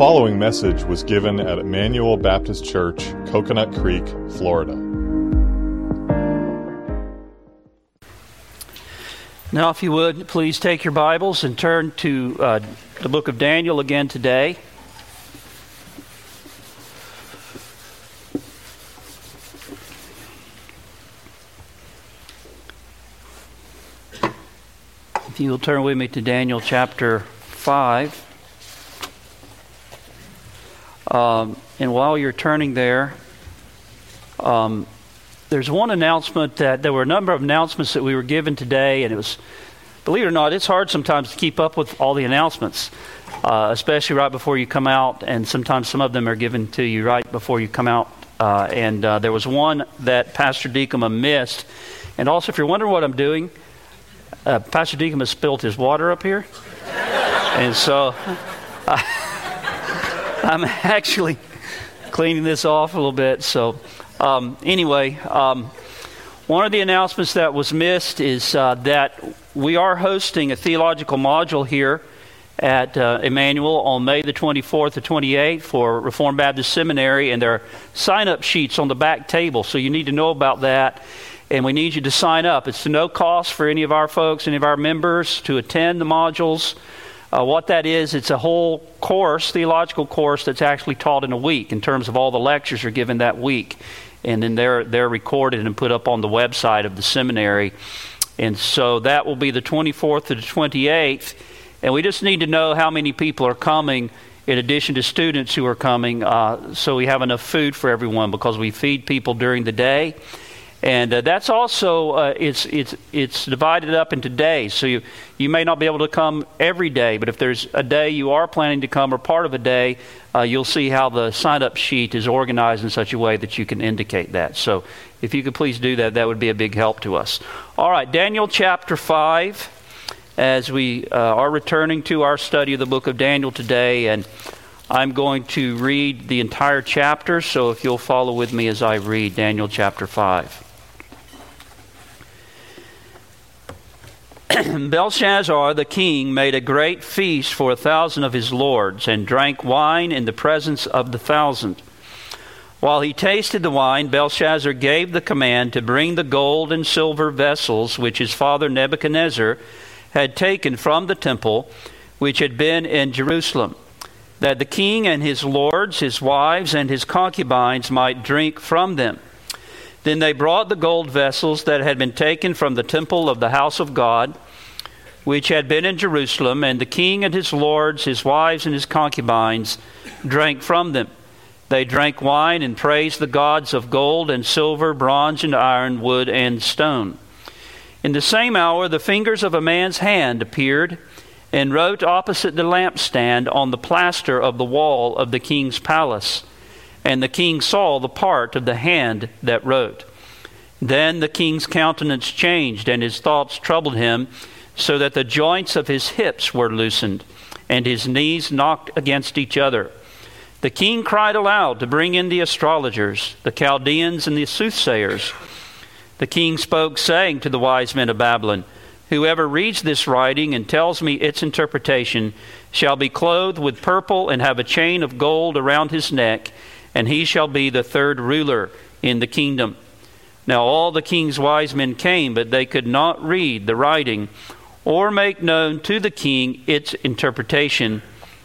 following message was given at Emmanuel Baptist Church, Coconut Creek, Florida. Now, if you would, please take your Bibles and turn to the book of Daniel again today. If you will turn with me to Daniel chapter 5. And while you're turning there, there's one announcement that there were a number of announcements that we were given today, and it was, believe it or not, it's hard sometimes to keep up with all the announcements, especially right before you come out, and sometimes some of them are given to you right before you come out. And there was one that Pastor Deacoma missed. And also, if you're wondering what I'm doing, Pastor Deacoma spilled his water up here. And so I'm actually cleaning this off a little bit. So anyway, one of the announcements that was missed is that we are hosting a theological module here at Emmanuel on May the 24th to 28th for Reformed Baptist Seminary, and there are sign-up sheets on the back table, so you need to know about that, and we need you to sign up. It's to no cost for any of our folks, any of our members to attend the modules. What that is, it's a whole course, theological course, that's actually taught in a week in terms of all the lectures are given that week. And then they're recorded and put up on the website of the seminary. And so that will be the 24th to the 28th. And we just need to know how many people are coming in addition to students who are coming, so we have enough food for everyone, because we feed people during the day. And that's also, it's divided up into days. So you may not be able to come every day, but if there's a day you are planning to come or part of a day, you'll see how the sign-up sheet is organized in such a way that you can indicate that. So if you could please do that, that would be a big help to us. All right, Daniel chapter 5, as we are returning to our study of the book of Daniel today, and I'm going to read the entire chapter, so if you'll follow with me as I read Daniel chapter 5. Belshazzar the king made a great feast for 1,000 of his lords, and drank wine in the presence of the 1,000. While he tasted the wine, Belshazzar gave the command to bring the gold and silver vessels which his father Nebuchadnezzar had taken from the temple, which had been in Jerusalem, that the king and his lords, his wives, and his concubines might drink from them. Then they brought the gold vessels that had been taken from the temple of the house of God, which had been in Jerusalem, and the king and his lords, his wives, and his concubines drank from them. They drank wine and praised the gods of gold and silver, bronze and iron, wood and stone. In the same hour the fingers of a man's hand appeared and wrote opposite the lampstand on the plaster of the wall of the king's palace. And the king saw the part of the hand that wrote. Then the king's countenance changed, and his thoughts troubled him, so that the joints of his hips were loosened, and his knees knocked against each other. The king cried aloud to bring in the astrologers, the Chaldeans, and the soothsayers. The king spoke, saying to the wise men of Babylon, "Whoever reads this writing and tells me its interpretation shall be clothed with purple and have a chain of gold around his neck, and he shall be the third ruler in the kingdom." Now all the king's wise men came, but they could not read the writing or make known to the king its interpretation.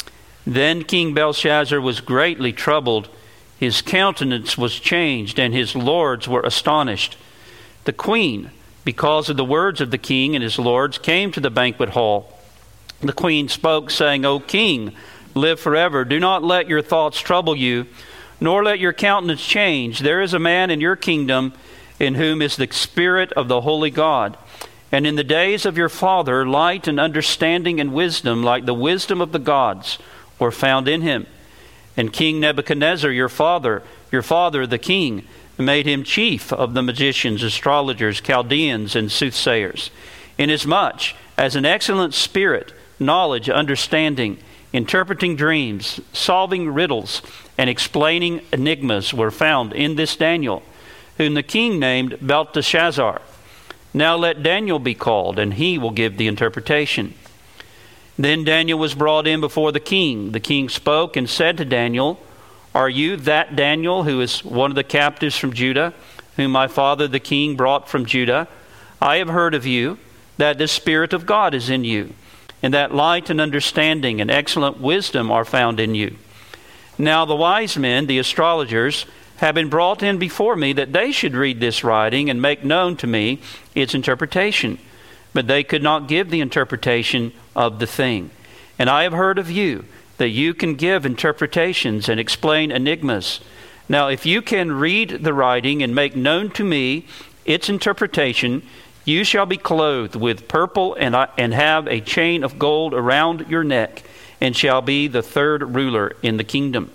Then King Belshazzar was greatly troubled. His countenance was changed, and his lords were astonished. The queen, because of the words of the king and his lords, came to the banquet hall. The queen spoke, saying, "O king, live forever. Do not let your thoughts trouble you, nor let your countenance change. There is a man in your kingdom in whom is the Spirit of the Holy God. And in the days of your father, light and understanding and wisdom, like the wisdom of the gods, were found in him. And King Nebuchadnezzar, your father, the king, made him chief of the magicians, astrologers, Chaldeans, and soothsayers, inasmuch as an excellent spirit, knowledge, understanding, interpreting dreams, solving riddles, and explaining enigmas were found in this Daniel, whom the king named Belteshazzar. Now let Daniel be called, and he will give the interpretation." Then Daniel was brought in before the king. The king spoke and said to Daniel, "Are you that Daniel who is one of the captives from Judah, whom my father the king brought from Judah? I have heard of you, that the Spirit of God is in you, and that light and understanding and excellent wisdom are found in you. Now the wise men, the astrologers, have been brought in before me that they should read this writing and make known to me its interpretation. But they could not give the interpretation of the thing. And I have heard of you, that you can give interpretations and explain enigmas. Now if you can read the writing and make known to me its interpretation, you shall be clothed with purple and have a chain of gold around your neck, and shall be the third ruler in the kingdom."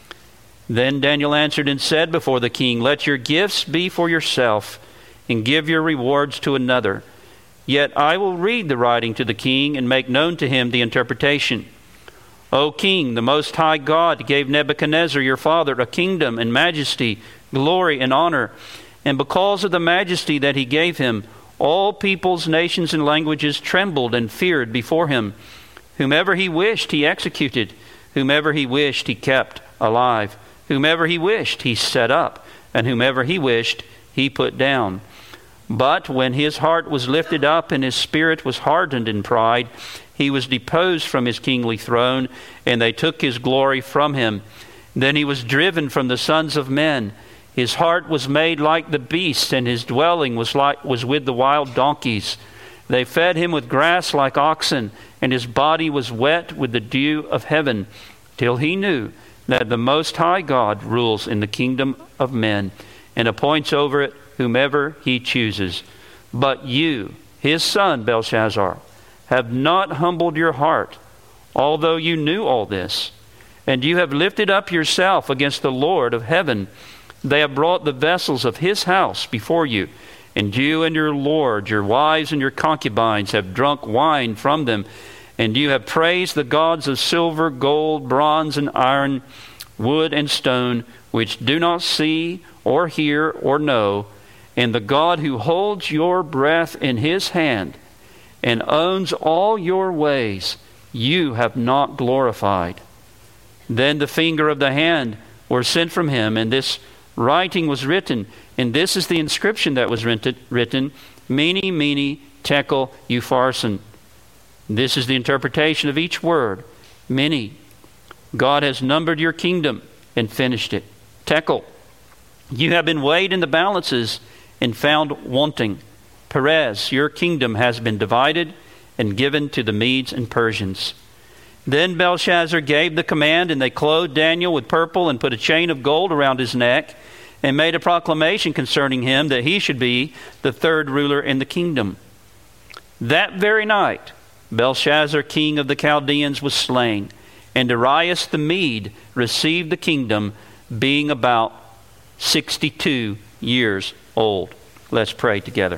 Then Daniel answered and said before the king, "Let your gifts be for yourself, and give your rewards to another. Yet I will read the writing to the king and make known to him the interpretation. O king, the Most High God gave Nebuchadnezzar your father a kingdom and majesty, glory and honor. And because of the majesty that he gave him, all peoples, nations, and languages trembled and feared before him. Whomever he wished, he executed. Whomever he wished, he kept alive. Whomever he wished, he set up. And whomever he wished, he put down. But when his heart was lifted up and his spirit was hardened in pride, he was deposed from his kingly throne, and they took his glory from him. Then he was driven from the sons of men. His heart was made like the beasts, and his dwelling was with the wild donkeys. They fed him with grass like oxen, and his body was wet with the dew of heaven, till he knew that the Most High God rules in the kingdom of men, and appoints over it whomever he chooses. But you, his son Belshazzar, have not humbled your heart, although you knew all this. And you have lifted up yourself against the Lord of heaven. They have brought the vessels of his house before you, and you and your lord, your wives and your concubines have drunk wine from them. And you have praised the gods of silver, gold, bronze, and iron, wood and stone, which do not see or hear or know. And the God who holds your breath in his hand and owns all your ways, you have not glorified. Then the finger of the hand were sent from him, and this writing was written. And this is the inscription that was written, Mene, Mene, Tekel, Upharsin. This is the interpretation of each word. Mene, God has numbered your kingdom and finished it. Tekel, you have been weighed in the balances and found wanting. Perez, your kingdom has been divided and given to the Medes and Persians. Then Belshazzar gave the command, and they clothed Daniel with purple and put a chain of gold around his neck, and made a proclamation concerning him that he should be the third ruler in the kingdom. That very night, Belshazzar, king of the Chaldeans, was slain, and Darius the Mede received the kingdom, being about 62 years old. Let's pray together.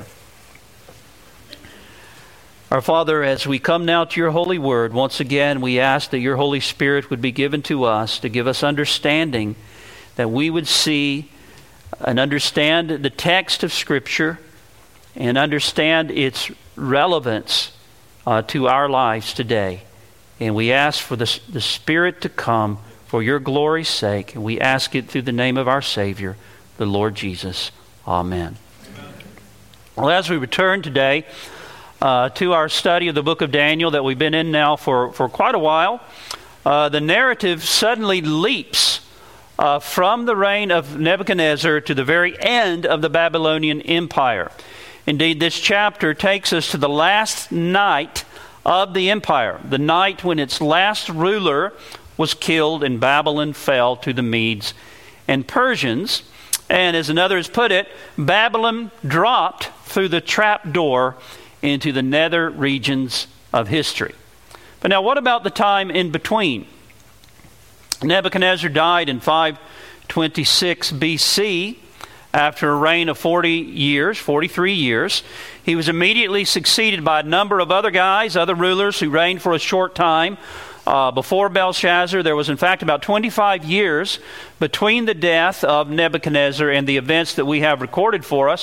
Our Father, as we come now to your holy word, once again we ask that your Holy Spirit would be given to us to give us understanding, that we would see and understand the text of Scripture and understand its relevance to our lives today. And we ask for the Spirit to come for your glory's sake, and we ask it through the name of our Savior, the Lord Jesus. Amen. Well, as we return today to our study of the book of Daniel that we've been in now for quite a while, the narrative suddenly leaps from the reign of Nebuchadnezzar to the very end of the Babylonian Empire. Indeed, this chapter takes us to the last night of the empire, the night when its last ruler was killed and Babylon fell to the Medes and Persians. And as another has put it, Babylon dropped through the trap door into the nether regions of history. But now what about the time in between? Nebuchadnezzar died in 526 BC after a reign of 43 years. He was immediately succeeded by a number of other rulers who reigned for a short time. Before Belshazzar, there was in fact about 25 years between the death of Nebuchadnezzar and the events that we have recorded for us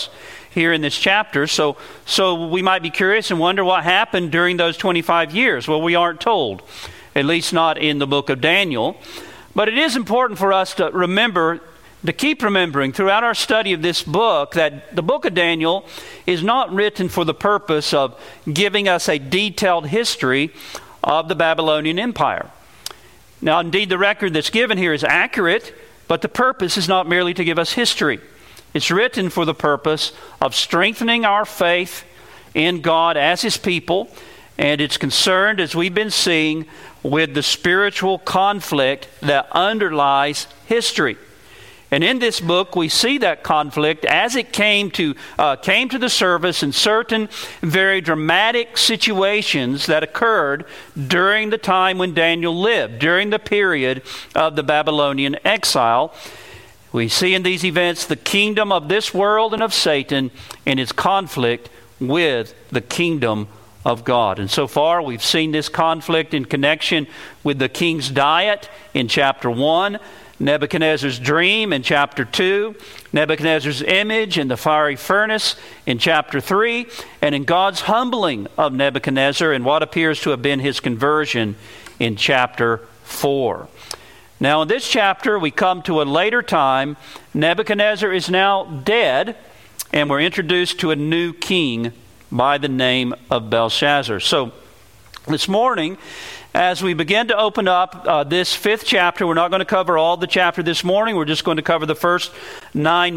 here in this chapter. So we might be curious and wonder what happened during those 25 years. Well, we aren't told, at least not in the book of Daniel. But it is important for us to remember, to keep remembering throughout our study of this book, that the book of Daniel is not written for the purpose of giving us a detailed history of the Babylonian Empire. Now, indeed, the record that's given here is accurate, but the purpose is not merely to give us history. It's written for the purpose of strengthening our faith in God as His people, and it's concerned, as we've been seeing, with the spiritual conflict that underlies history. And in this book, we see that conflict as it came to the surface in certain very dramatic situations that occurred during the time when Daniel lived, during the period of the Babylonian exile. We see in these events the kingdom of this world and of Satan in its conflict with the kingdom of God. And so far, we've seen this conflict in connection with the king's diet in chapter 1, Nebuchadnezzar's dream in chapter 2, Nebuchadnezzar's image in the fiery furnace in chapter 3, and in God's humbling of Nebuchadnezzar and what appears to have been his conversion in chapter 4. Now in this chapter, we come to a later time. Nebuchadnezzar is now dead, and we're introduced to a new king by the name of Belshazzar. So this morning, as we begin to open up this 5th chapter, we're not going to cover all the chapter this morning. We're just going to cover the first 9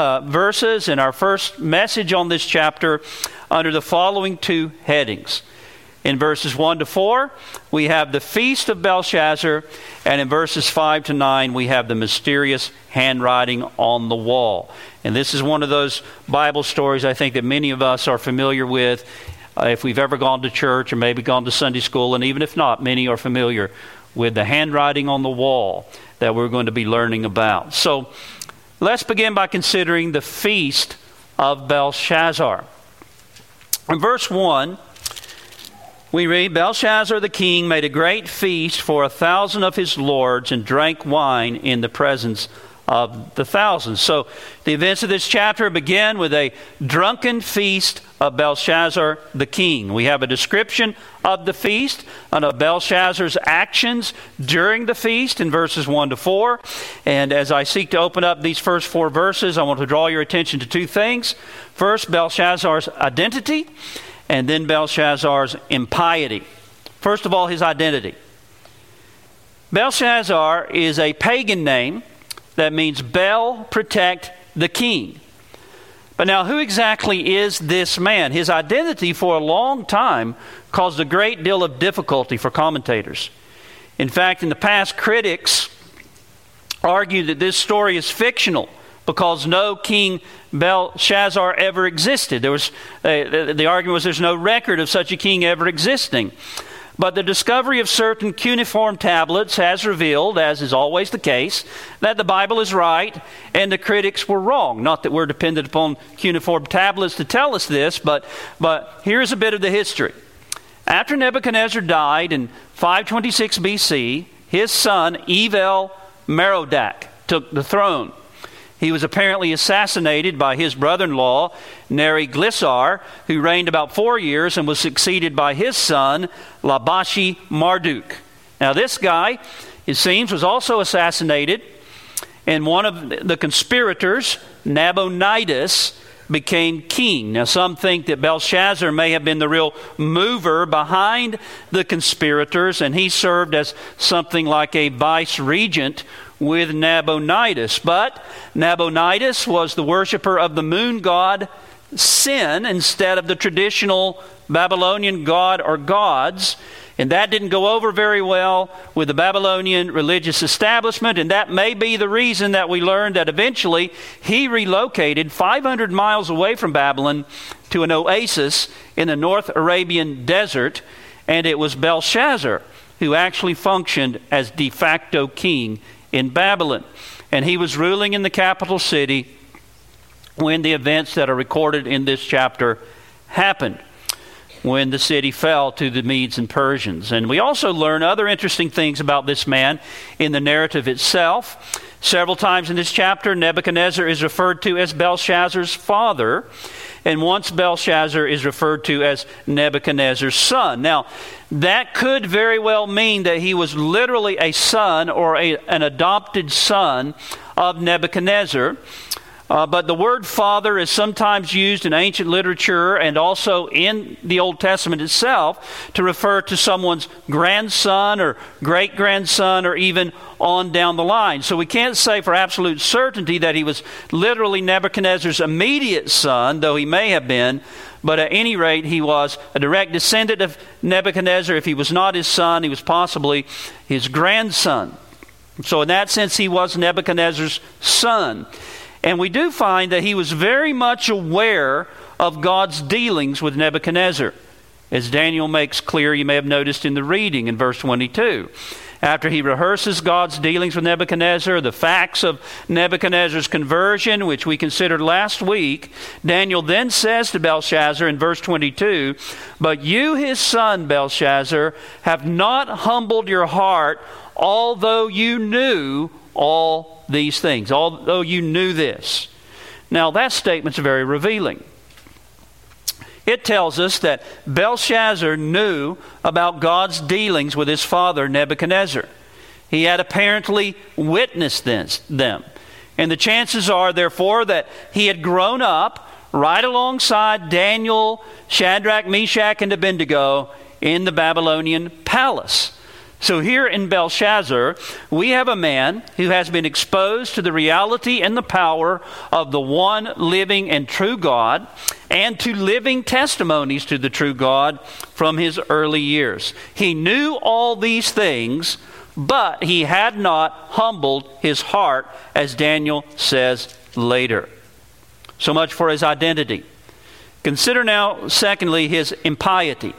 verses in our first message on this chapter under the following 2 headings. In verses 1 to 4, we have the feast of Belshazzar, and in verses 5 to 9, we have the mysterious handwriting on the wall. And this is one of those Bible stories I think that many of us are familiar with. If we've ever gone to church or maybe gone to Sunday school, and even if not, many are familiar with the handwriting on the wall that we're going to be learning about. So let's begin by considering the feast of Belshazzar. In verse 1, we read, Belshazzar the king made a great feast for 1,000 of his lords and drank wine in the presence of the thousands. So the events of this chapter begin with a drunken feast of Belshazzar the king. We have a description of the feast and of Belshazzar's actions during the feast in verses 1 to 4. And as I seek to open up these first 4 verses, I want to draw your attention to 2 things. First, Belshazzar's identity, and then Belshazzar's impiety. First of all, his identity. Belshazzar is a pagan name that means Bel, protect the king. But now, who exactly is this man? His identity for a long time caused a great deal of difficulty for commentators. In fact, in the past, critics argued that this story is fictional because no King Belshazzar ever existed. The argument was there's no record of such a king ever existing. But the discovery of certain cuneiform tablets has revealed, as is always the case, that the Bible is right and the critics were wrong. Not that we're dependent upon cuneiform tablets to tell us this, but here's a bit of the history. After Nebuchadnezzar died in 526 BC, his son Evil-Merodach took the throne. He was apparently assassinated by his brother-in-law, Neriglissar, who reigned about 4 years and was succeeded by his son, Labashi-Marduk. Now this guy, it seems, was also assassinated, and one of the conspirators, Nabonidus, became king. Now some think that Belshazzar may have been the real mover behind the conspirators, and he served as something like a vice-regent with Nabonidus. But Nabonidus was the worshiper of the moon god Sin instead of the traditional Babylonian god or gods. And that didn't go over very well with the Babylonian religious establishment. And that may be the reason that we learned that eventually he relocated 500 miles away from Babylon to an oasis in the North Arabian desert. And it was Belshazzar who actually functioned as de facto king in Babylon. And he was ruling in the capital city when the events that are recorded in this chapter happened, when the city fell to the Medes and Persians. And we also learn other interesting things about this man in the narrative itself. Several times in this chapter, Nebuchadnezzar is referred to as Belshazzar's father, and once Belshazzar is referred to as Nebuchadnezzar's son. Now, that could very well mean that he was literally a son or an adopted son of Nebuchadnezzar. But the word father is sometimes used in ancient literature and also in the Old Testament itself to refer to someone's grandson or great-grandson or even on down the line. So we can't say for absolute certainty that he was literally Nebuchadnezzar's immediate son, though he may have been. But at any rate, he was a direct descendant of Nebuchadnezzar. If he was not his son, he was possibly his grandson. So in that sense, he was Nebuchadnezzar's son. And we do find that he was very much aware of God's dealings with Nebuchadnezzar, as Daniel makes clear, you may have noticed in the reading in verse 22. After he rehearses God's dealings with Nebuchadnezzar, the facts of Nebuchadnezzar's conversion, which we considered last week, Daniel then says to Belshazzar in verse 22, "But you, his son, Belshazzar, have not humbled your heart, although you knew all these things," although you knew this. Now that statement's very revealing. It tells us that Belshazzar knew about God's dealings with his father Nebuchadnezzar. He had apparently witnessed them. And the chances are, therefore, that he had grown up right alongside Daniel, Shadrach, Meshach, and Abednego in the Babylonian palace. So here in Belshazzar, we have a man who has been exposed to the reality and the power of the one living and true God, and to living testimonies to the true God from his early years. He knew all these things, but he had not humbled his heart, as Daniel says later. So much for his identity. Consider now, secondly, his impiety.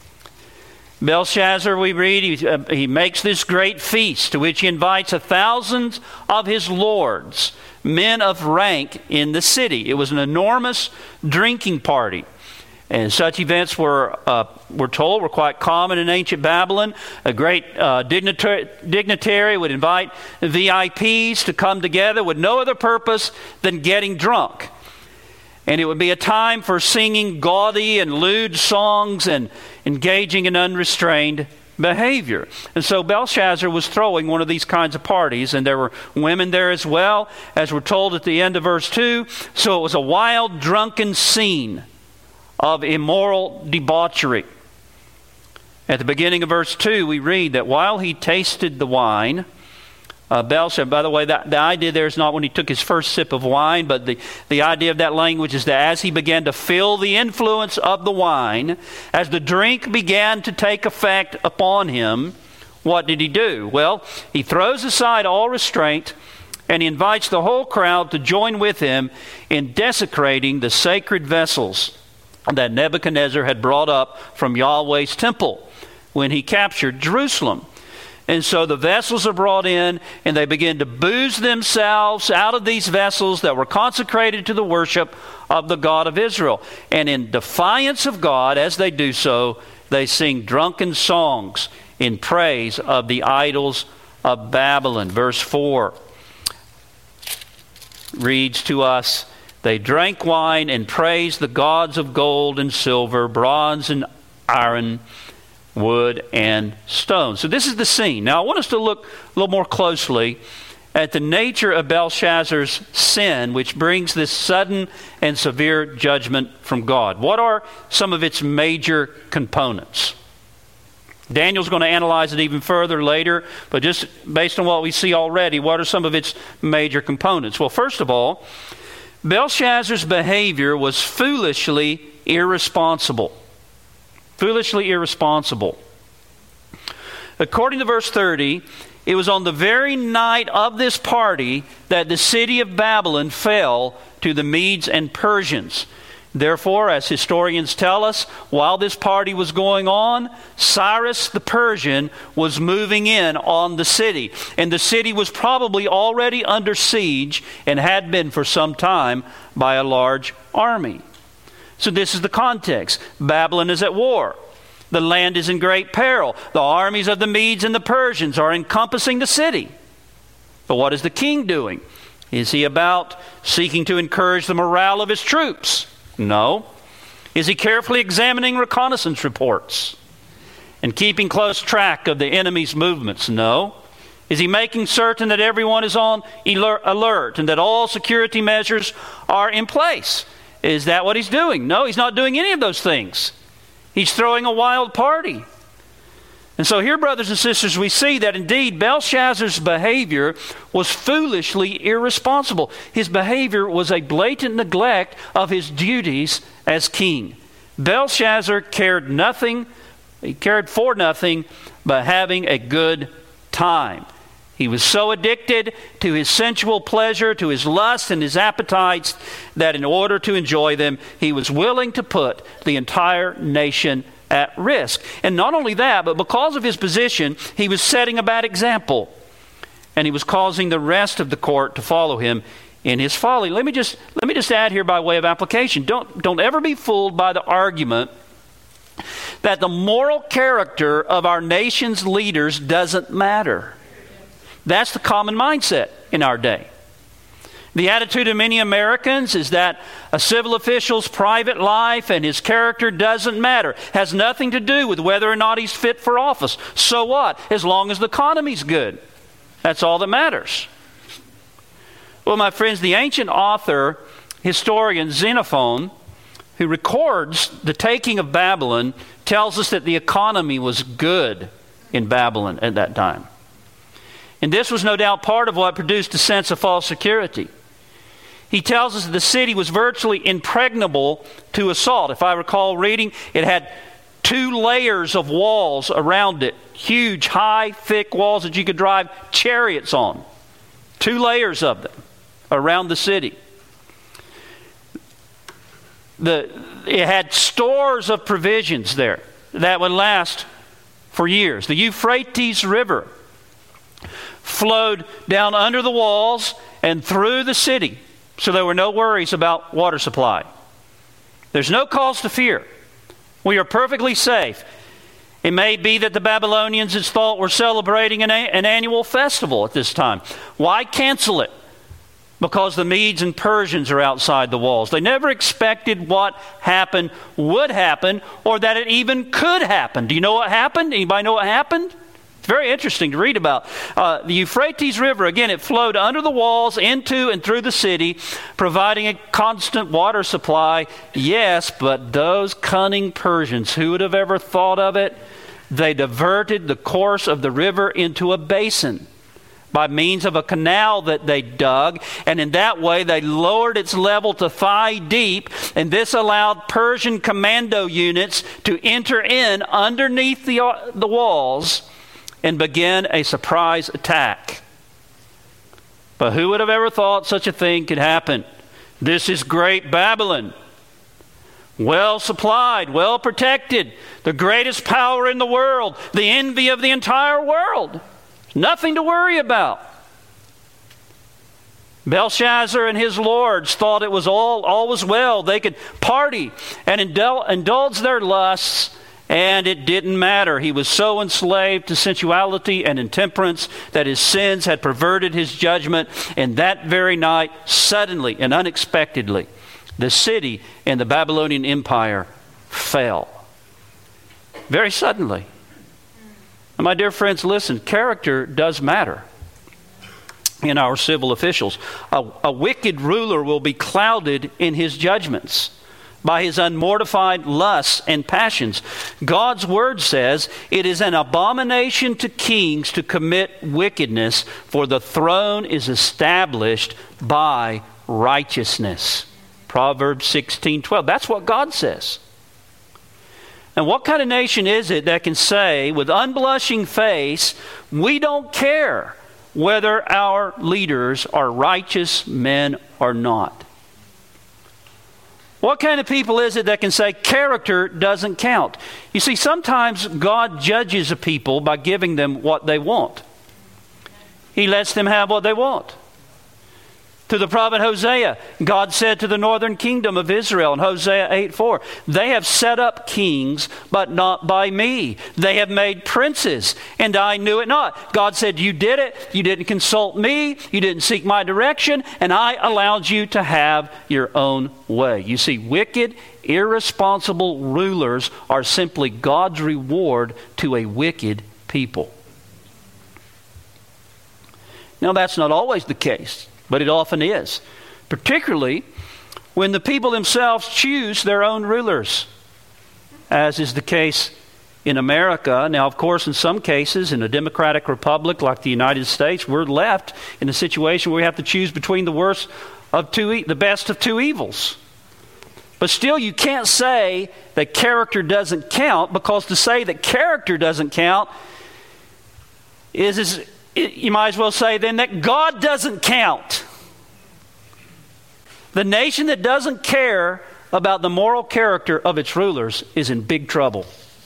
Belshazzar, we read, he makes this great feast to which he invites 1,000 of his lords, men of rank in the city. It was an enormous drinking party. And such events we're told were quite common in ancient Babylon. A great dignitary would invite VIPs to come together with no other purpose than getting drunk. And it would be a time for singing gaudy and lewd songs and engaging in unrestrained behavior. And so Belshazzar was throwing one of these kinds of parties, and there were women there as well, as we're told at the end of verse 2. So it was a wild, drunken scene of immoral debauchery. At the beginning of verse 2, we read that while he tasted the wine, Belshazzar, by the way, the idea there is not when he took his first sip of wine, but the idea of that language is that as he began to feel the influence of the wine, as the drink began to take effect upon him, what did he do? Well, he throws aside all restraint and he invites the whole crowd to join with him in desecrating the sacred vessels that Nebuchadnezzar had brought up from Yahweh's temple when he captured Jerusalem. And so the vessels are brought in, and they begin to booze themselves out of these vessels that were consecrated to the worship of the God of Israel. And in defiance of God, as they do so, they sing drunken songs in praise of the idols of Babylon. Verse 4 reads to us, "They drank wine and praised the gods of gold and silver, bronze and iron, wood and stone." So this is the scene. Now I want us to look a little more closely at the nature of Belshazzar's sin, which brings this sudden and severe judgment from God. What are some of its major components? Daniel's going to analyze it even further later, but just based on what we see already, what are some of its major components? Well, first of all, Belshazzar's behavior was foolishly irresponsible. Foolishly irresponsible. According to verse 30, it was on the very night of this party that the city of Babylon fell to the Medes and Persians. Therefore, as historians tell us, while this party was going on, Cyrus the Persian was moving in on the city. And the city was probably already under siege and had been for some time by a large army. So this is the context. Babylon is at war. The land is in great peril. The armies of the Medes and the Persians are encompassing the city. But what is the king doing? Is he about seeking to encourage the morale of his troops? No. Is he carefully examining reconnaissance reports and keeping close track of the enemy's movements? No. Is he making certain that everyone is on alert and that all security measures are in place? Is that what he's doing? No, he's not doing any of those things. He's throwing a wild party. And so here, brothers and sisters, we see that indeed Belshazzar's behavior was foolishly irresponsible. His behavior was a blatant neglect of his duties as king. Belshazzar cared for nothing but having a good time. He was so addicted to his sensual pleasure, to his lust and his appetites, that in order to enjoy them, he was willing to put the entire nation at risk. And not only that, but because of his position, he was setting a bad example. And he was causing the rest of the court to follow him in his folly. Let me just add here by way of application. Don't ever be fooled by the argument that the moral character of our nation's leaders doesn't matter. That's the common mindset in our day. The attitude of many Americans is that a civil official's private life and his character doesn't matter. Has nothing to do with whether or not he's fit for office. So what? As long as the economy's good. That's all that matters. Well, my friends, the ancient author, historian Xenophon, who records the taking of Babylon, tells us that the economy was good in Babylon at that time. And this was no doubt part of what produced a sense of false security. He tells us that the city was virtually impregnable to assault. If I recall reading, it had 2 layers of walls around it. Huge, high, thick walls that you could drive chariots on. 2 layers of them around the city. It had stores of provisions there that would last for years. The Euphrates River flowed down under the walls and through the city, so there were no worries about water supply. There's no cause to fear. We are perfectly safe. It may be that the Babylonians, it's thought, were celebrating an annual festival at this time. Why cancel it? Because the Medes and Persians are outside the walls. They never expected what happened would happen, or that it even could happen. Do you know what happened? Anybody know what happened? It's very interesting to read about. The Euphrates River, again, it flowed under the walls, into and through the city, providing a constant water supply. Yes, but those cunning Persians, who would have ever thought of it? They diverted the course of the river into a basin by means of a canal that they dug, and in that way they lowered its level to thigh deep, and this allowed Persian commando units to enter in underneath the walls and begin a surprise attack. But who would have ever thought such a thing could happen? This is great Babylon. Well supplied, well protected, the greatest power in the world, the envy of the entire world. Nothing to worry about. Belshazzar and his lords thought it was all was well. They could party and indulge their lusts, and it didn't matter. He was so enslaved to sensuality and intemperance that his sins had perverted his judgment. And that very night, suddenly and unexpectedly, the city and the Babylonian Empire fell. Very suddenly. And my dear friends, listen, character does matter in our civil officials. A wicked ruler will be clouded in his judgments by his unmortified lusts and passions. God's word says, it is an abomination to kings to commit wickedness, for the throne is established by righteousness. Proverbs 16:12. That's what God says. And what kind of nation is it that can say with unblushing face, we don't care whether our leaders are righteous men or not? What kind of people is it that can say character doesn't count? You see, sometimes God judges a people by giving them what they want. He lets them have what they want. To the prophet Hosea, God said to the northern kingdom of Israel in Hosea 8:4, they have set up kings, but not by me. They have made princes, and I knew it not. God said, you did it. You didn't consult me. You didn't seek my direction, and I allowed you to have your own way. You see, wicked, irresponsible rulers are simply God's reward to a wicked people. Now, that's not always the case, but it often is, particularly when the people themselves choose their own rulers, as is the case in America. Now, of course, in some cases, in a democratic republic like the United States, we're left in a situation where we have to choose between the best of two evils. But still, you can't say that character doesn't count, because to say that character doesn't count is you might as well say then that God doesn't count. The nation that doesn't care about the moral character of its rulers is in big trouble.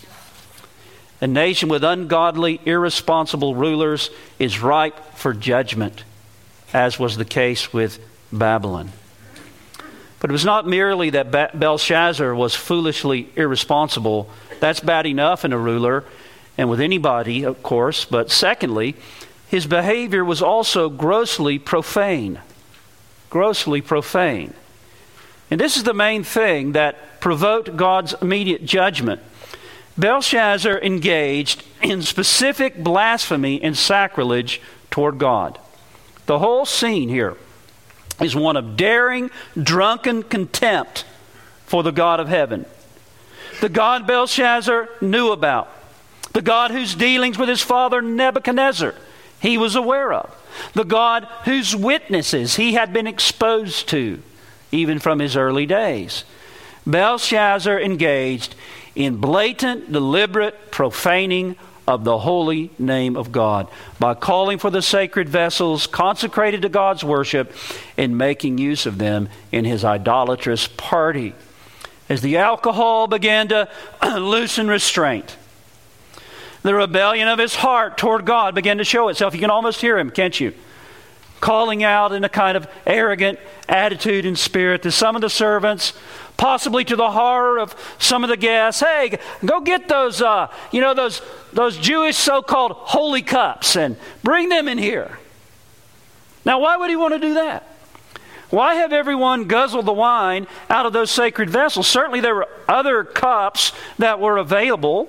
A nation with ungodly, irresponsible rulers is ripe for judgment, as was the case with Babylon. But it was not merely that Belshazzar was foolishly irresponsible. That's bad enough in a ruler and with anybody, of course. But secondly, his behavior was also grossly profane. Grossly profane. And this is the main thing that provoked God's immediate judgment. Belshazzar engaged in specific blasphemy and sacrilege toward God. The whole scene here is one of daring, drunken contempt for the God of heaven. The God Belshazzar knew about. The God whose dealings with his father Nebuchadnezzar he was aware of. The God whose witnesses he had been exposed to, even from his early days. Belshazzar engaged in blatant, deliberate profaning of the holy name of God by calling for the sacred vessels consecrated to God's worship and making use of them in his idolatrous party. As the alcohol began to loosen restraint, the rebellion of his heart toward God began to show itself. You can almost hear him, can't you? Calling out in a kind of arrogant attitude and spirit to some of the servants, possibly to the horror of some of the guests. Hey, go get those Jewish so-called holy cups and bring them in here. Now, why would he want to do that? Why have everyone guzzle the wine out of those sacred vessels? Certainly there were other cups that were available.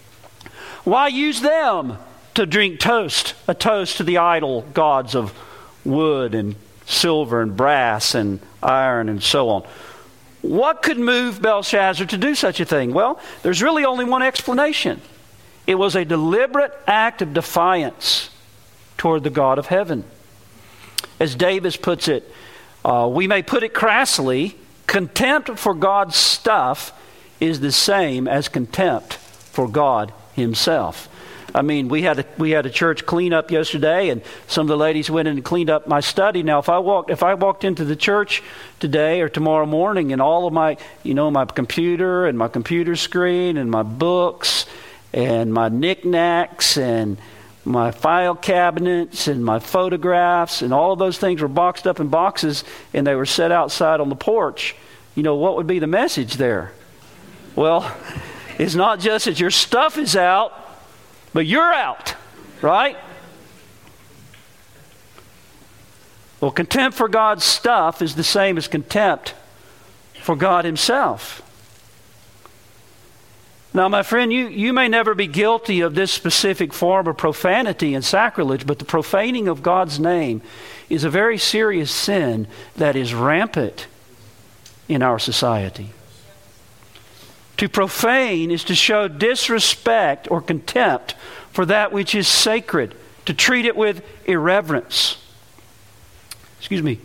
Why use them to drink a toast to the idol gods of wood and silver and brass and iron and so on? What could move Belshazzar to do such a thing? Well, there's really only one explanation. It was a deliberate act of defiance toward the God of heaven. As Davis puts it, we may put it crassly, contempt for God's stuff is the same as contempt for God himself. I mean, we had a church cleanup yesterday, and some of the ladies went in and cleaned up my study. Now, if I walked into the church today or tomorrow morning, and all of my computer and my computer screen and my books and my knickknacks and my file cabinets and my photographs and all of those things were boxed up in boxes and they were set outside on the porch, what would be the message there? Well, it's not just that your stuff is out, but you're out, right? Well, contempt for God's stuff is the same as contempt for God himself. Now, my friend, you may never be guilty of this specific form of profanity and sacrilege, but the profaning of God's name is a very serious sin that is rampant in our society. To profane is to show disrespect or contempt for that which is sacred, to treat it with irreverence. Excuse me.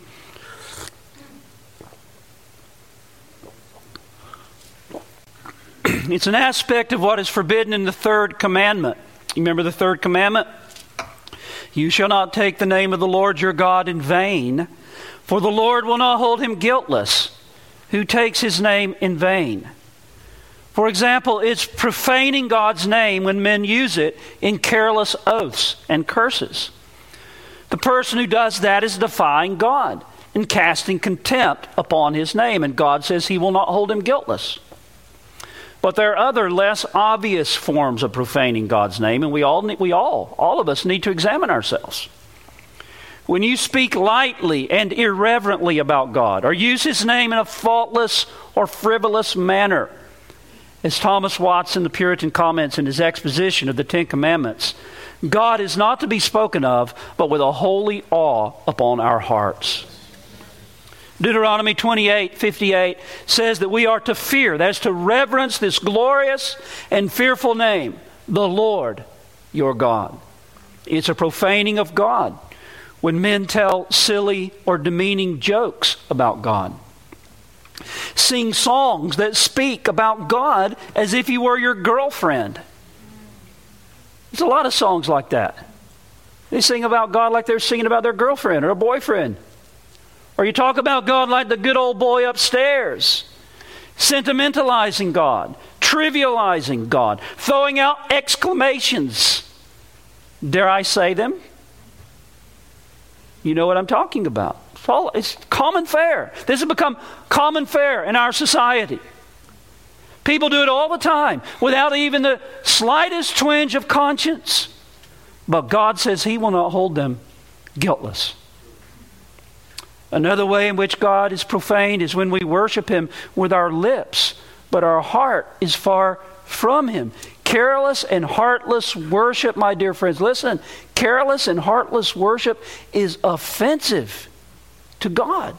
It's an aspect of what is forbidden in the third commandment. You remember the third commandment? You shall not take the name of the Lord your God in vain, for the Lord will not hold him guiltless who takes his name in vain. For example, it's profaning God's name when men use it in careless oaths and curses. The person who does that is defying God. and casting contempt upon his name. And God says he will not hold him guiltless. But there are other less obvious forms of profaning God's name, and all of us need to examine ourselves. When you speak lightly and irreverently about God, or use his name in a faultless or frivolous manner, as Thomas Watson, the Puritan, comments in his exposition of the Ten Commandments, God is not to be spoken of, but with a holy awe upon our hearts. Deuteronomy 28:58 says that we are to fear, that is to reverence this glorious and fearful name, the Lord your God. It's a profaning of God when men tell silly or demeaning jokes about God. Sing songs that speak about God as if he were your girlfriend. There's a lot of songs like that. They sing about God like they're singing about their girlfriend or a boyfriend. Or you talk about God like the good old boy upstairs. Sentimentalizing God. Trivializing God. Throwing out exclamations. Dare I say them? You know what I'm talking about. It's common fare. This has become common fare in our society. People do it all the time without even the slightest twinge of conscience. But God says he will not hold them guiltless. Another way in which God is profaned is when we worship him with our lips, but our heart is far from him. Careless and heartless worship, my dear friends, listen, careless and heartless worship is offensive to God.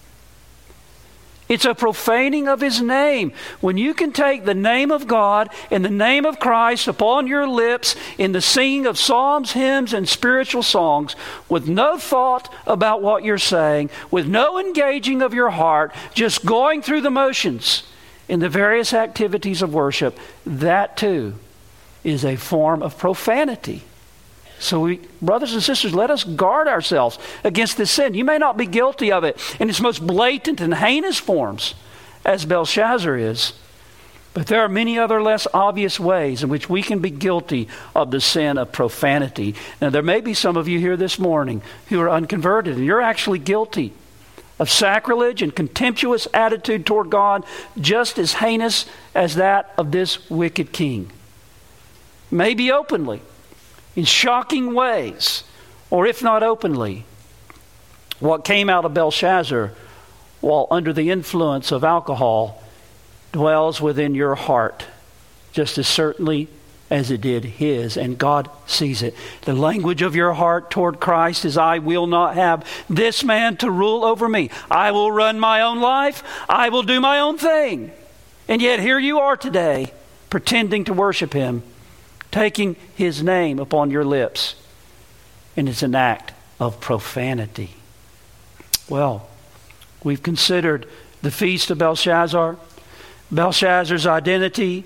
It's a profaning of his name. When you can take the name of God and the name of Christ upon your lips in the singing of psalms, hymns, and spiritual songs with no thought about what you're saying, with no engaging of your heart, just going through the motions in the various activities of worship, that too is a form of profanity. So brothers and sisters, let us guard ourselves against this sin. You may not be guilty of it in its most blatant and heinous forms, as Belshazzar is, but there are many other less obvious ways in which we can be guilty of the sin of profanity. Now, there may be some of you here this morning who are unconverted, and you're actually guilty of sacrilege and contemptuous attitude toward God, just as heinous as that of this wicked king. Maybe openly, in shocking ways, or if not openly. What came out of Belshazzar while under the influence of alcohol dwells within your heart just as certainly as it did his, and God sees it. The language of your heart toward Christ is, I will not have this man to rule over me. I will run my own life. I will do my own thing. And yet here you are today pretending to worship him, taking his name upon your lips, and it's an act of profanity. Well, we've considered the feast of Belshazzar, Belshazzar's identity,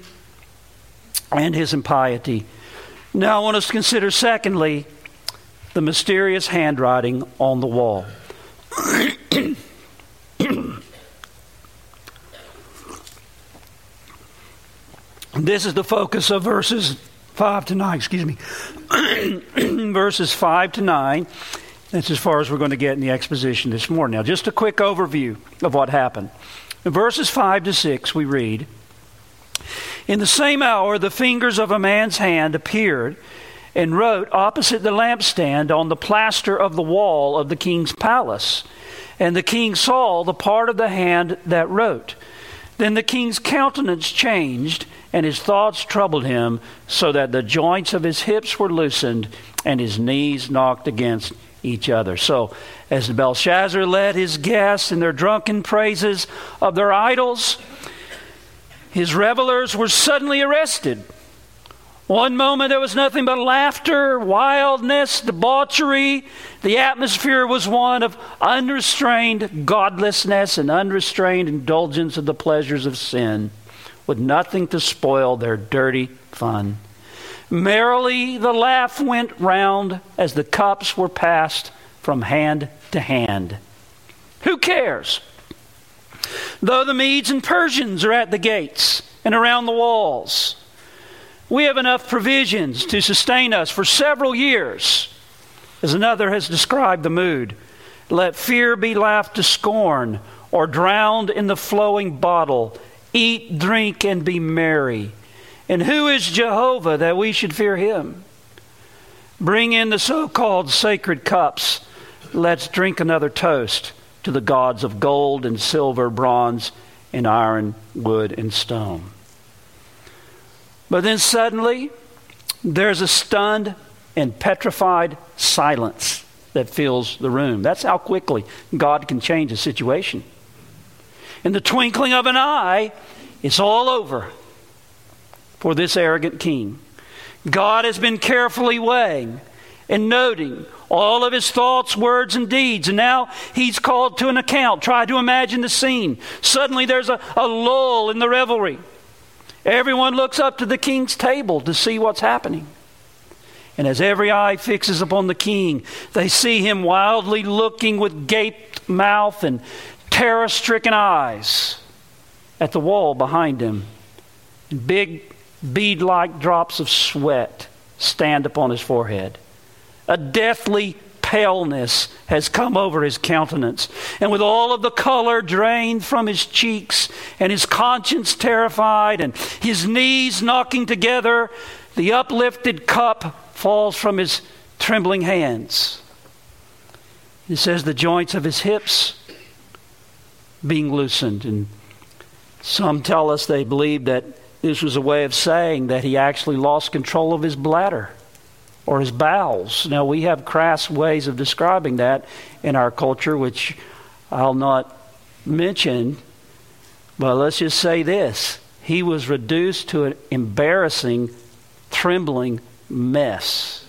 and his impiety. Now I want us to consider, secondly, the mysterious handwriting on the wall. This is the focus of verses 5 to 9, verses 5 to 9. That's as far as we're going to get in the exposition this morning. Now, just a quick overview of what happened. In verses 5 to 6, we read, In the same hour, the fingers of a man's hand appeared and wrote opposite the lampstand on the plaster of the wall of the king's palace. And the king saw the part of the hand that wrote. Then the king's countenance changed, and his thoughts troubled him, so that the joints of his hips were loosened, and his knees knocked against each other. So, as Belshazzar led his guests in their drunken praises of their idols, his revelers were suddenly arrested. One moment there was nothing but laughter, wildness, debauchery. The atmosphere was one of unrestrained godlessness and unrestrained indulgence of the pleasures of sin, with nothing to spoil their dirty fun. Merrily the laugh went round as the cups were passed from hand to hand. Who cares? Though the Medes and Persians are at the gates and around the walls, we have enough provisions to sustain us for several years. As another has described the mood, Let fear be laughed to scorn, or drowned in the flowing bottle. Eat, drink, and be merry. And who is Jehovah that we should fear him? Bring in the so-called sacred cups. Let's drink another toast to the gods of gold and silver, bronze and iron, wood and stone. But then suddenly, there's a stunned and petrified silence that fills the room. That's how quickly God can change a situation. In the twinkling of an eye, it's all over for this arrogant king. God has been carefully weighing and noting all of his thoughts, words, and deeds. And now he's called to an account. Try to imagine the scene. Suddenly there's a lull in the revelry. Everyone looks up to the king's table to see what's happening. And as every eye fixes upon the king, they see him wildly looking with gaped mouth and terror-stricken eyes at the wall behind him. And big bead-like drops of sweat stand upon his forehead. A deathly paleness has come over his countenance, and with all of the color drained from his cheeks, and his conscience terrified, and his knees knocking together, the uplifted cup falls from his trembling hands. It says the joints of his hips being loosened, and some tell us they believe that this was a way of saying that he actually lost control of his bladder or his bowels. Now, we have crass ways of describing that in our culture, which I'll not mention, but let's just say this. He was reduced to an embarrassing, trembling mess.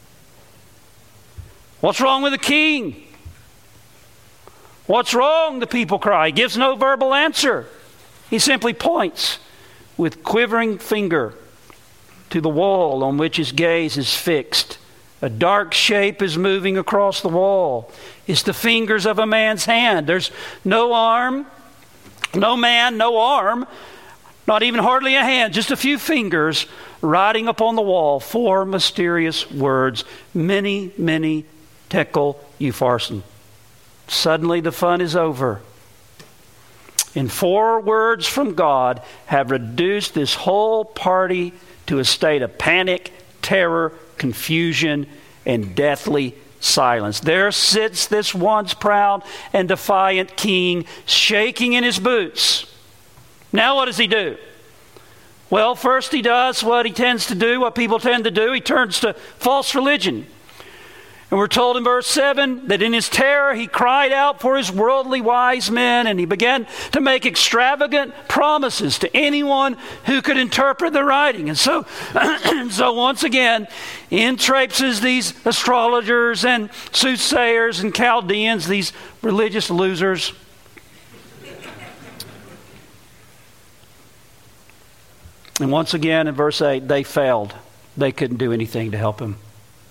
What's wrong with the king? What's wrong? The people cry. He gives no verbal answer. He simply points with quivering finger to the wall on which his gaze is fixed. A dark shape is moving across the wall. It's the fingers of a man's hand. There's no arm, no man, no arm, not even hardly a hand, just a few fingers writing upon the wall 4 mysterious words: Mene, Mene, Tekel, Upharsin. Suddenly the fun is over. And 4 words from God have reduced this whole party to a state of panic, terror, confusion, and deathly silence. There sits this once proud and defiant king, shaking in his boots. Now what does he do? Well, first he does what he tends to do, what people tend to do. He turns to false religion. And we're told in verse 7 that in his terror he cried out for his worldly wise men, and he began to make extravagant promises to anyone who could interpret the writing. And so once again, in traipses these astrologers and soothsayers and Chaldeans, these religious losers. And once again in verse 8, they failed. They couldn't do anything to help him.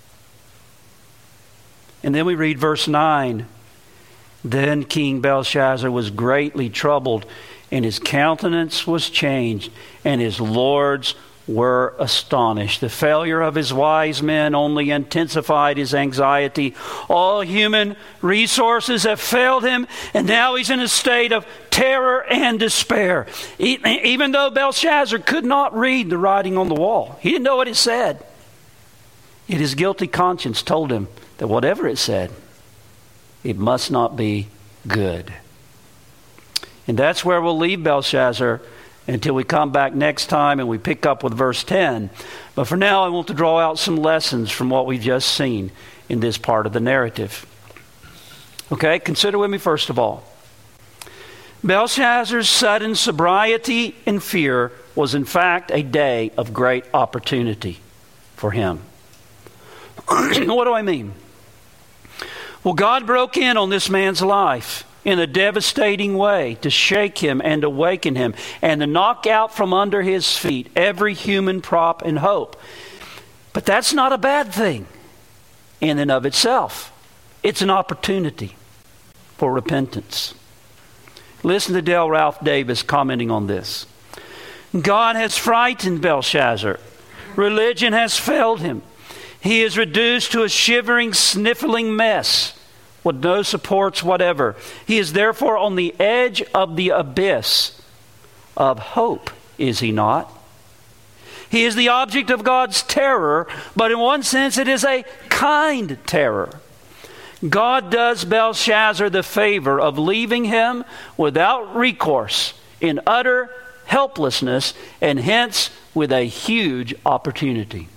And then we read verse 9. Then King Belshazzar was greatly troubled, and his countenance was changed, and his lords were astonished. The failure of his wise men only intensified his anxiety. All human resources have failed him, and now he's in a state of terror and despair. Even though Belshazzar could not read the writing on the wall, he didn't know what it said. Yet his guilty conscience told him that whatever it said, it must not be good. And that's where we'll leave Belshazzar until we come back next time and we pick up with verse 10. But for now, I want to draw out some lessons from what we've just seen in this part of the narrative. Okay, consider with me first of all. Belshazzar's sudden sobriety and fear was in fact a day of great opportunity for him. What do I mean? Well, God broke in on this man's life in a devastating way to shake him and awaken him and to knock out from under his feet every human prop and hope. But that's not a bad thing in and of itself. It's an opportunity for repentance. Listen to Dale Ralph Davis commenting on this. God has frightened Belshazzar. Religion has failed him. He is reduced to a shivering, sniffling mess. with no supports whatever. He is therefore on the edge of the abyss of hope, is he not? He is the object of God's terror, but in one sense it is a kind terror. God does Belshazzar the favor of leaving him without recourse, in utter helplessness, and hence with a huge opportunity.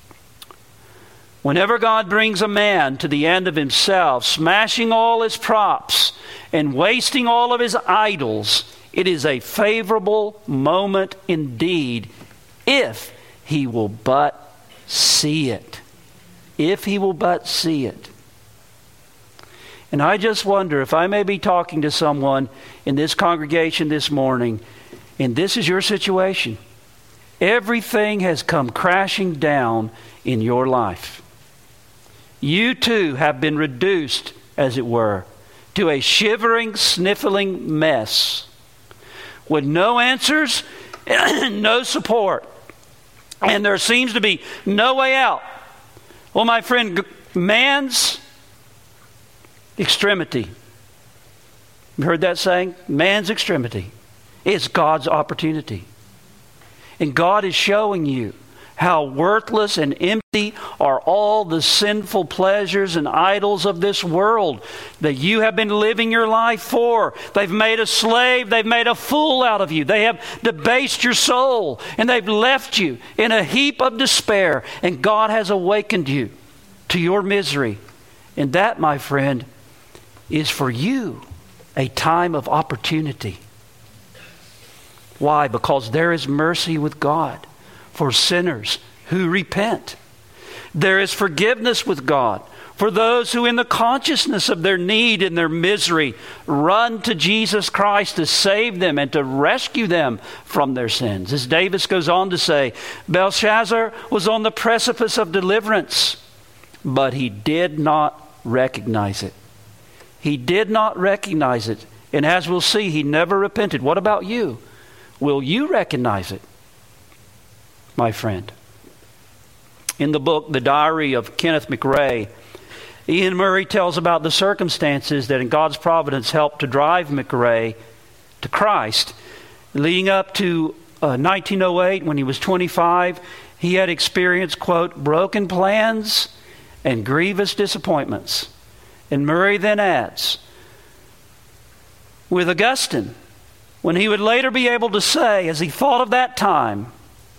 Whenever God brings a man to the end of himself, smashing all his props and wasting all of his idols, it is a favorable moment indeed, if he will but see it. If he will but see it. And I just wonder if I may be talking to someone in this congregation this morning, and this is your situation. Everything has come crashing down in your life. You too have been reduced, as it were, to a shivering, sniffling mess with no answers and no support. And there seems to be no way out. Well, my friend, man's extremity. You heard that saying? Man's extremity is God's opportunity. And God is showing you how worthless and empty are all the sinful pleasures and idols of this world that you have been living your life for. They've made a slave. They've made a fool out of you. They have debased your soul. And they've left you in a heap of despair. And God has awakened you to your misery. And that, my friend, is for you a time of opportunity. Why? Because there is mercy with God for sinners who repent. There is forgiveness with God for those who, in the consciousness of their need and their misery, run to Jesus Christ to save them and to rescue them from their sins. As Davis goes on to say, Belshazzar was on the precipice of deliverance, but he did not recognize it. He did not recognize it. And as we'll see, he never repented. What about you? Will you recognize it, my friend? In the book, The Diary of Kenneth McRae, Ian Murray tells about the circumstances that in God's providence helped to drive McRae to Christ. Leading up to 1908, when he was 25, he had experienced, quote, broken plans and grievous disappointments. And Murray then adds, with Augustine, when he would later be able to say, as he thought of that time,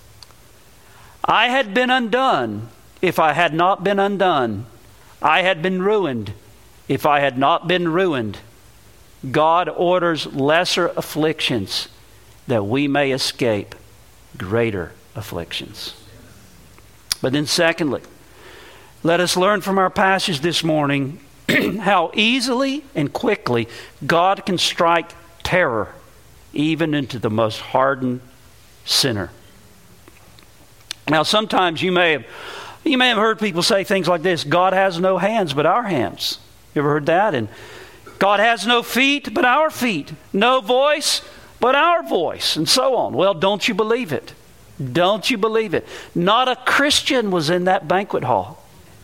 I had been undone if I had not been undone. I had been ruined if I had not been ruined. God orders lesser afflictions that we may escape greater afflictions. But then secondly, let us learn from our passage this morning how easily and quickly God can strike terror even into the most hardened sinner. Now, sometimes you may have heard people say things like this: God has no hands but our hands. You ever heard that? And God has no feet but our feet, no voice but our voice, and so on. Well, don't you believe it? Don't you believe it? Not a Christian was in that banquet hall.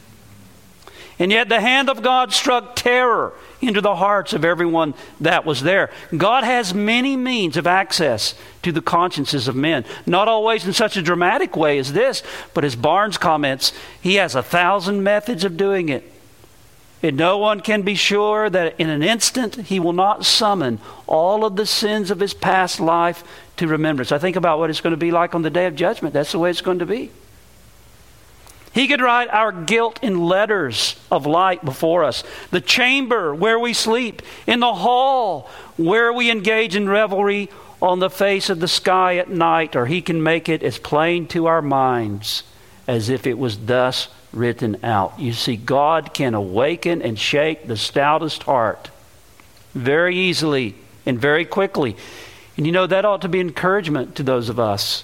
And yet the hand of God struck terror into the hearts of everyone that was there. God has many means of access to the consciences of men. Not always in such a dramatic way as this, but as Barnes comments, he has 1,000 methods of doing it. And no one can be sure that in an instant he will not summon all of the sins of his past life to remembrance. I think about what it's going to be like on the day of judgment. That's the way it's going to be. He could write our guilt in letters of light before us. The chamber where we sleep, in the hall where we engage in revelry, on the face of the sky at night, or he can make it as plain to our minds as if it was thus written out. You see, God can awaken and shake the stoutest heart very easily and very quickly. And you know, that ought to be encouragement to those of us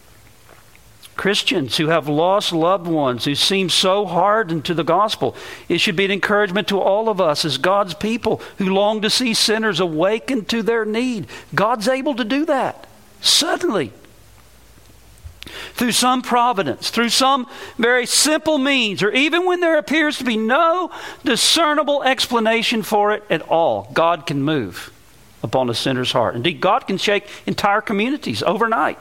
Christians who have lost loved ones, who seem so hardened to the gospel. It should be an encouragement to all of us as God's people who long to see sinners awakened to their need. God's able to do that, suddenly. through some providence, through some very simple means, or even when there appears to be no discernible explanation for it at all, God can move upon a sinner's heart. Indeed, God can shake entire communities overnight.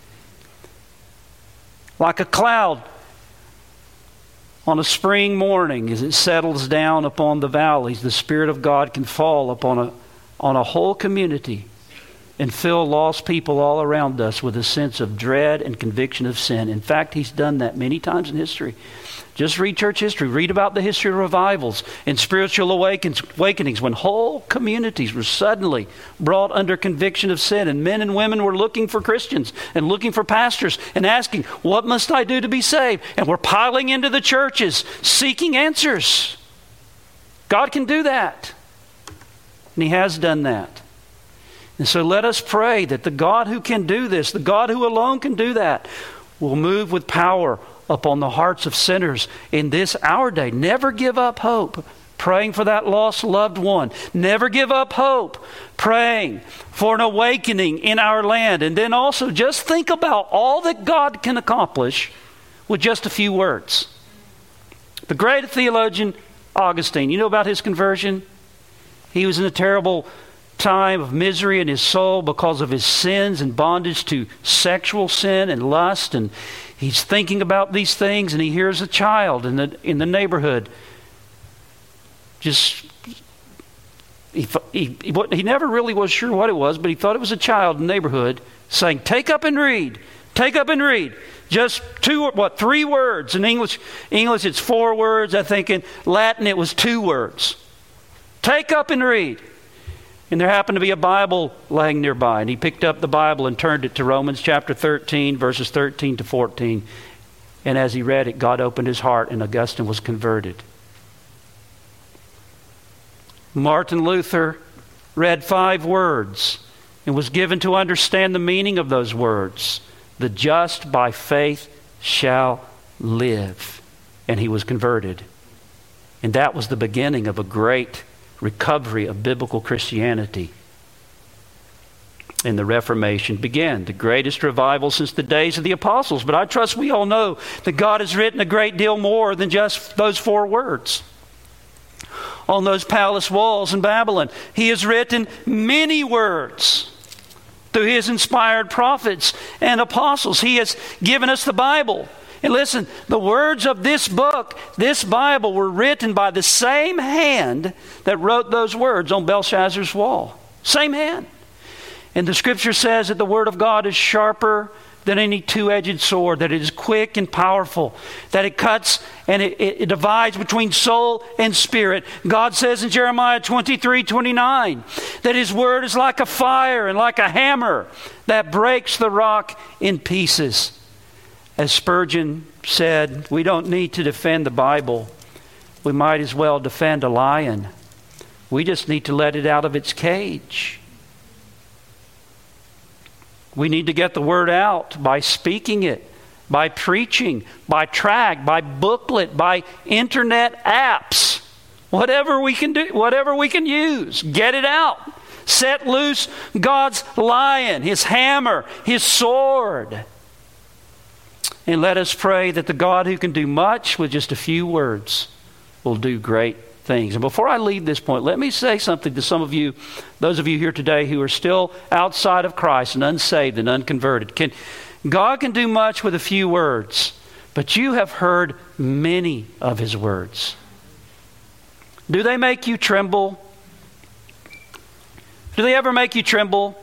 Like a cloud on a spring morning, as it settles down upon the valleys, the Spirit of God can fall upon a whole community and fill lost people all around us with a sense of dread and conviction of sin. In fact, He's done that many times in history. Just read church history. Read about the history of revivals and spiritual awakenings when whole communities were suddenly brought under conviction of sin, and men and women were looking for Christians and looking for pastors and asking, what must I do to be saved? And we're piling into the churches seeking answers. God can do that. And He has done that. And so let us pray that the God who can do this, the God who alone can do that, will move with power upon the hearts of sinners in this our day. Never give up hope praying for that lost loved one. Never give up hope praying for an awakening in our land. And then also just think about all that God can accomplish with just a few words. The great theologian Augustine, you know about his conversion? He was in a terrible time of misery in his soul because of his sins and bondage to sexual sin and lust, and he's thinking about these things, and he hears a child in the neighborhood. He never really was sure what it was, but he thought it was a child in the neighborhood saying, "Take up and read. Take up and read." Just three words. In English it's 4 words. I think in Latin it was 2 words. Take up and read. And there happened to be a Bible laying nearby, and he picked up the Bible and turned it to Romans chapter 13, verses 13 to 14. And as he read it, God opened his heart, and Augustine was converted. Martin Luther read 5 words and was given to understand the meaning of those words. The just by faith shall live. And he was converted. And that was the beginning of a great recovery of biblical Christianity. And the Reformation began, the greatest revival since the days of the apostles. But I trust we all know that God has written a great deal more than just those 4 words. On those palace walls in Babylon, He has written many words through His inspired prophets and apostles. He has given us the Bible. And listen, the words of this book, this Bible, were written by the same hand that wrote those words on Belshazzar's wall. Same hand. And the Scripture says that the Word of God is sharper than any 2-edged sword, that it is quick and powerful, that it cuts and it divides between soul and spirit. God says in Jeremiah 23:29 that His Word is like a fire and like a hammer that breaks the rock in pieces. As Spurgeon said, we don't need to defend the Bible. We might as well defend a lion. We just need to let it out of its cage. We need to get the word out by speaking it, by preaching, by tract, by booklet, by internet apps. Whatever we can do, whatever we can use, get it out. Set loose God's lion, His hammer, His sword. And let us pray that the God who can do much with just a few words will do great things. And before I leave this point, let me say something to some of you, those of you here today who are still outside of Christ and unsaved and unconverted. God can do much with a few words, but you have heard many of His words. Do they make you tremble? Do they ever make you tremble?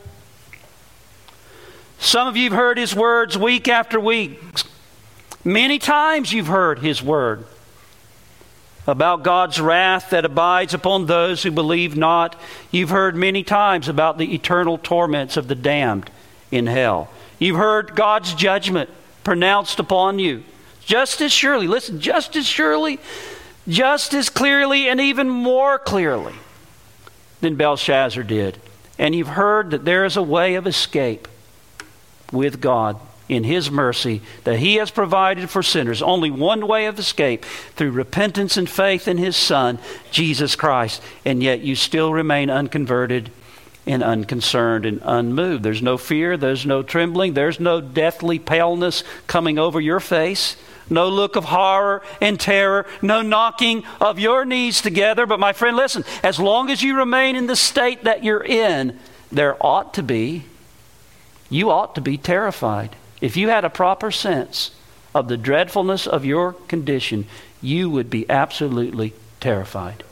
Some of you have heard His words week after week. Many times you've heard His word about God's wrath that abides upon those who believe not. You've heard many times about the eternal torments of the damned in hell. You've heard God's judgment pronounced upon you. Just as surely, listen, just as surely, just as clearly, and even more clearly than Belshazzar did. And you've heard that there is a way of escape with God in His mercy that He has provided for sinners. Only one way of escape, through repentance and faith in His Son, Jesus Christ. And yet you still remain unconverted and unconcerned and unmoved. There's no fear, there's no trembling, there's no deathly paleness coming over your face, no look of horror and terror, no knocking of your knees together. But my friend, listen, as long as you remain in the state that you're in, you ought to be terrified. If you had a proper sense of the dreadfulness of your condition, you would be absolutely terrified.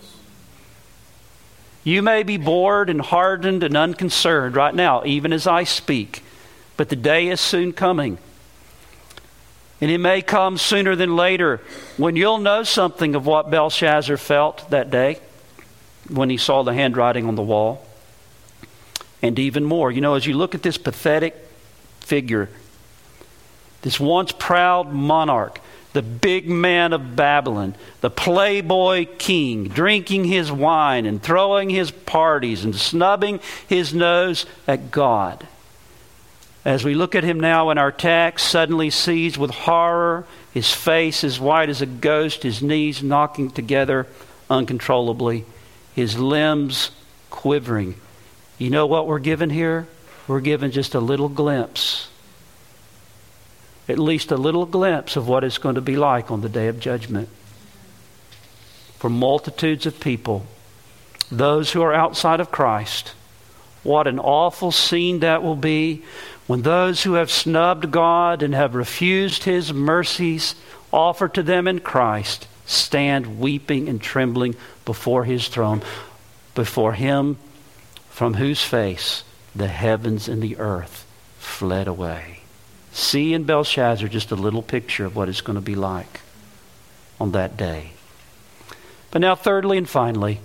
You may be bored and hardened and unconcerned right now, even as I speak, but the day is soon coming. And it may come sooner than later when you'll know something of what Belshazzar felt that day when he saw the handwriting on the wall. And even more, as you look at this pathetic figure, this once proud monarch, the big man of Babylon, the playboy king, drinking his wine and throwing his parties and snubbing his nose at God. As we look at him now in our text, suddenly seized with horror, his face as white as a ghost, his knees knocking together uncontrollably, his limbs quivering. You know what we're given here? We're given just a little glimpse. At least a little glimpse of what it's going to be like on the day of judgment. For multitudes of people, those who are outside of Christ, what an awful scene that will be when those who have snubbed God and have refused His mercies offered to them in Christ stand weeping and trembling before His throne, before Him from whose face the heavens and the earth fled away. See in Belshazzar just a little picture of what it's going to be like on that day. But now thirdly and finally,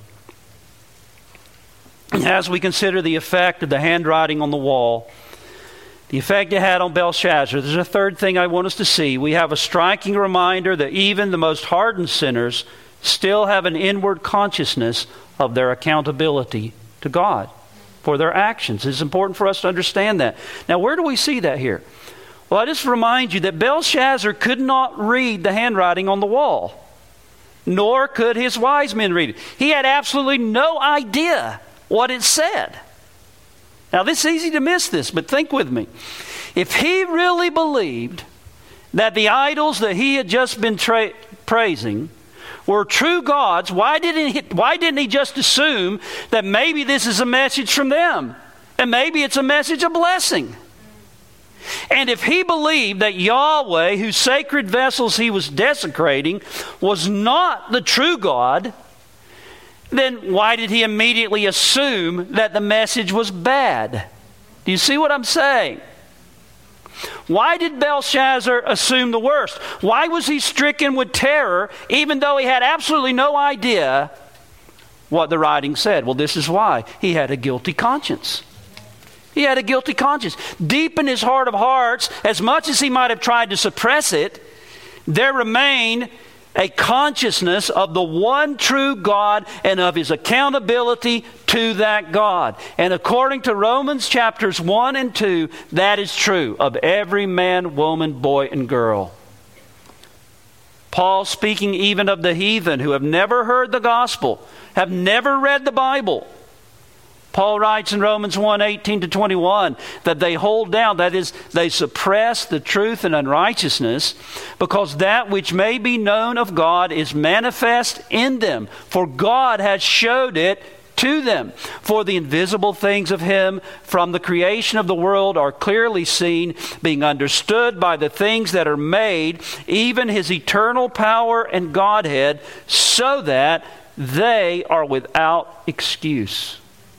as we consider the effect of the handwriting on the wall, the effect it had on Belshazzar, there's a third thing I want us to see. We have a striking reminder that even the most hardened sinners still have an inward consciousness of their accountability to God for their actions. It's important for us to understand that. Now, where do we see that here? Well, I just remind you that Belshazzar could not read the handwriting on the wall, nor could his wise men read it. He had absolutely no idea what it said. Now, this is easy to miss this, but think with me. If he really believed that the idols that he had just been praising were true gods, why didn't he just assume that maybe this is a message from them? And maybe it's a message of blessing. And if he believed that Yahweh, whose sacred vessels he was desecrating, was not the true God, then why did he immediately assume that the message was bad? Do you see what I'm saying? Why did Belshazzar assume the worst? Why was he stricken with terror even though he had absolutely no idea what the writing said? Well, this is why. He had a guilty conscience. He had a guilty conscience. Deep in his heart of hearts, as much as he might have tried to suppress it, there remained a consciousness of the one true God and of his accountability to that God. And according to Romans chapters 1 and 2, that is true of every man, woman, boy, and girl. Paul, speaking even of the heathen who have never heard the gospel, have never read the Bible, Paul writes in Romans 1:18-21 that they hold down, that is, they suppress the truth and unrighteousness, because that which may be known of God is manifest in them, for God has showed it to them. For the invisible things of Him from the creation of the world are clearly seen, being understood by the things that are made, even His eternal power and Godhead, so that they are without excuse.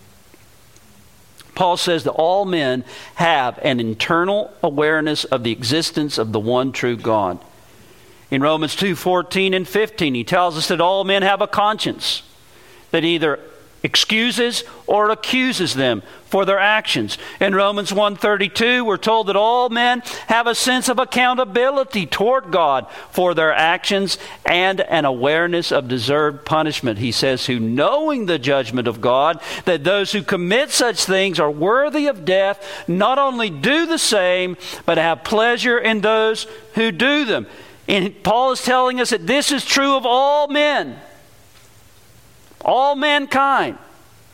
Paul says that all men have an internal awareness of the existence of the one true God. In Romans 2:14 and 15, he tells us that all men have a conscience that either excuses or accuses them for their actions. In Romans 1:32, we're told that all men have a sense of accountability toward God for their actions and an awareness of deserved punishment. He says, who knowing the judgment of God, that those who commit such things are worthy of death, not only do the same, but have pleasure in those who do them. And Paul is telling us that this is true of all men. All mankind.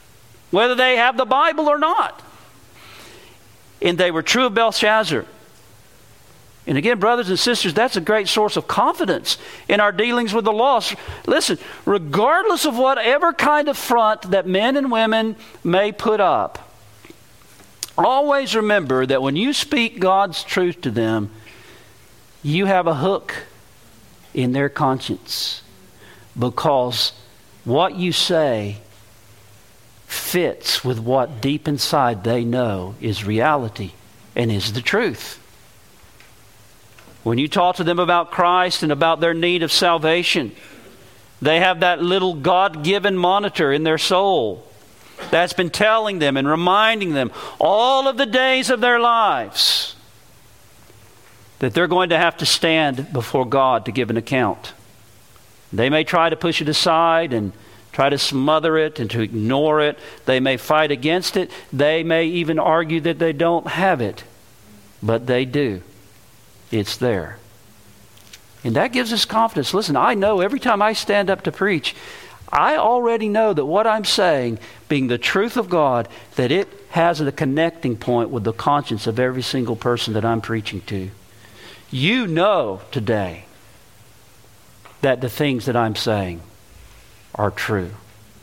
whether they have the Bible or not. And they were true of Belshazzar. And again, brothers and sisters, that's a great source of confidence in our dealings with the lost. Listen, regardless of whatever kind of front that men and women may put up, always remember that when you speak God's truth to them, you have a hook in their conscience, because what you say fits with what deep inside they know is reality and is the truth. When you talk to them about Christ and about their need of salvation, they have that little God-given monitor in their soul that's been telling them and reminding them all of the days of their lives that they're going to have to stand before God to give an account. They may try to push it aside and try to smother it and to ignore it. They may fight against it. They may even argue that they don't have it. But they do. It's there. And that gives us confidence. Listen, I know every time I stand up to preach, I already know that what I'm saying, being the truth of God, that it has a connecting point with the conscience of every single person that I'm preaching to. You know today that the things that I'm saying are true.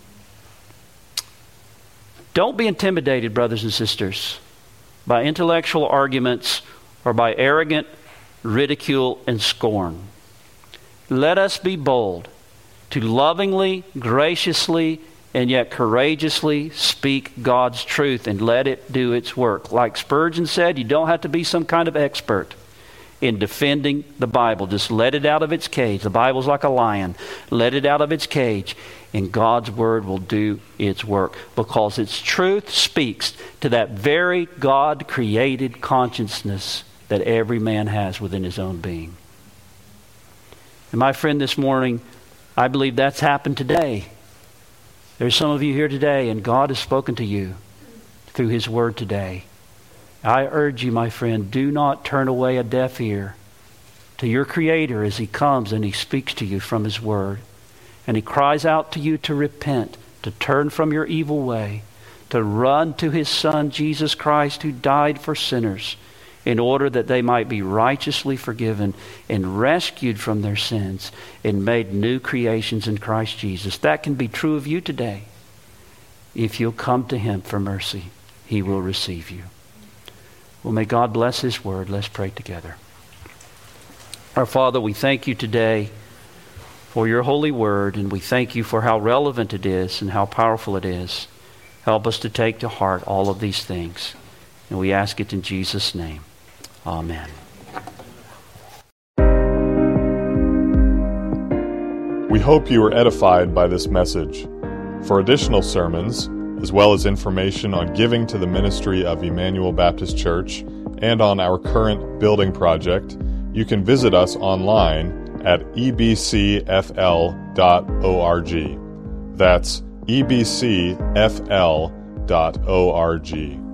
Don't be intimidated, brothers and sisters, by intellectual arguments or by arrogant ridicule and scorn. Let us be bold to lovingly, graciously, and yet courageously speak God's truth and let it do its work. Like Spurgeon said, you don't have to be some kind of expert in defending the Bible. Just let it out of its cage. The Bible's like a lion. Let it out of its cage, and God's Word will do its work, because its truth speaks to that very God-created consciousness that every man has within his own being. And my friend, this morning, I believe that's happened today. There's some of you here today, and God has spoken to you through His Word today. I urge you, my friend, do not turn away a deaf ear to your Creator as He comes and He speaks to you from His Word. And He cries out to you to repent, to turn from your evil way, to run to His Son, Jesus Christ, who died for sinners, in order that they might be righteously forgiven and rescued from their sins and made new creations in Christ Jesus. That can be true of you today. If you'll come to Him for mercy, He will receive you. Well, may God bless His Word. Let's pray together. Our Father, we thank you today for your holy Word, and we thank you for how relevant it is and how powerful it is. Help us to take to heart all of these things. And we ask it in Jesus' name. Amen. We hope you were edified by this message. For additional sermons, as well as information on giving to the ministry of Emmanuel Baptist Church and on our current building project, you can visit us online at ebcfl.org. That's ebcfl.org.